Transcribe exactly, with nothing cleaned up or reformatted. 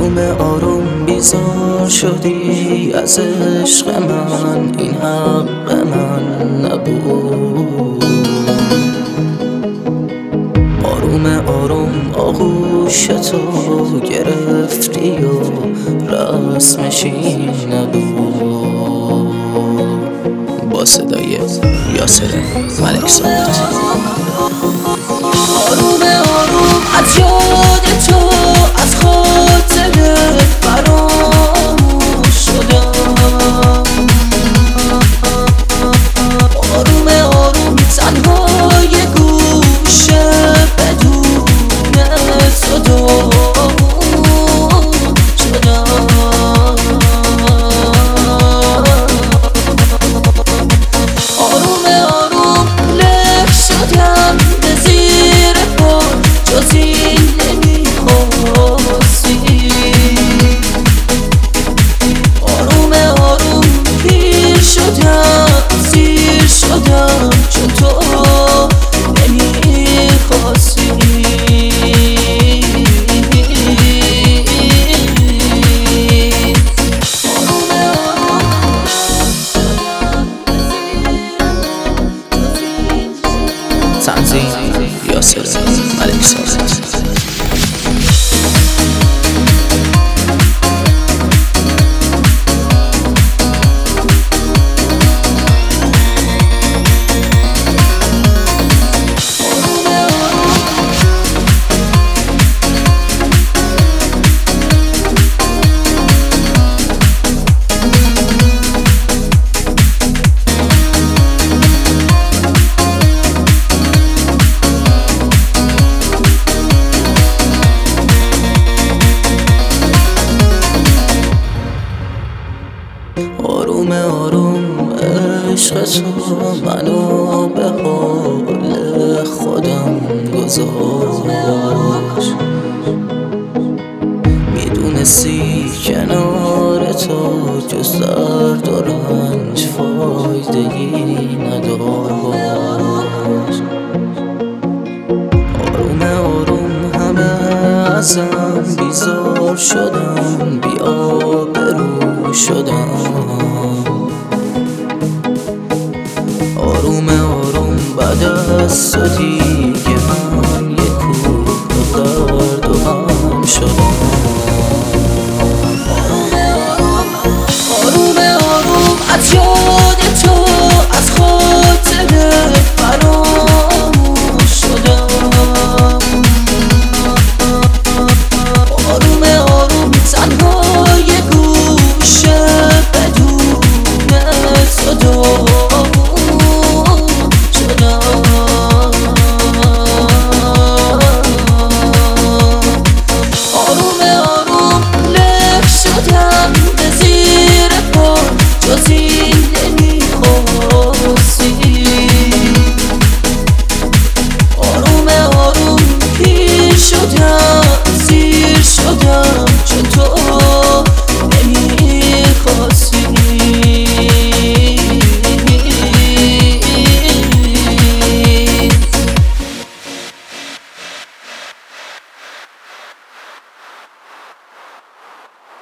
آروم آروم بیزار شدی از عشق من، این حق من نبود. آروم آروم آغوش تو گرفتی و رسمشی نبود. با صدای یاسر ملک زاده. آروم آروم از یاد تو، از خاطرت فراموش شدم. آروم آروم تنها یه گوشه بدون صدا شدم. آروم آروم لک شدم به زیر پا، جز این نمیخواستی. آروم آروم پیر شدم، سیر شدم، چون تو نمیخواستی. تنظیم یاسر ملک زاده. آروم آروم عشق تو منو به حال خودم گذاشت. میدونستی کنار تو جز درد و رنج فایده‌ای نداشت. آروم آروم همه ازم بیزار شدم، بی‌آبرو شدم. آروم آروم بعد از تو دیگه